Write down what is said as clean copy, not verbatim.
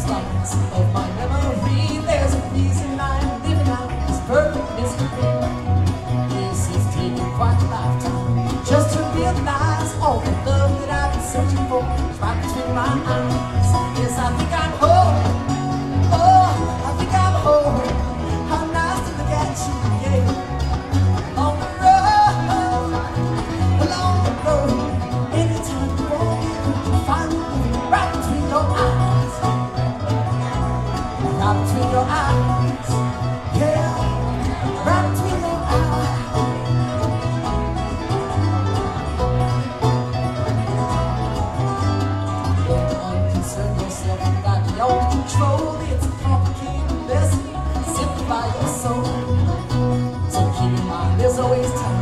slice of my memory. There's a reason I'm living out this perfect mystery. This is taking quite a lifetime just to realize all the love that I've been searching for is right between my eyes. Yes, I think I'm home. Oh, I think I'm home. How nice to look at you, yeah. On the road, along the road. Anytime you want me, you can find me right between your eyes. Right between your eyes. Yeah, right between your eyes. Unconcern yourself about your control. It's a complicated lesson. Simplify your soul. So keep in mind, there's always time.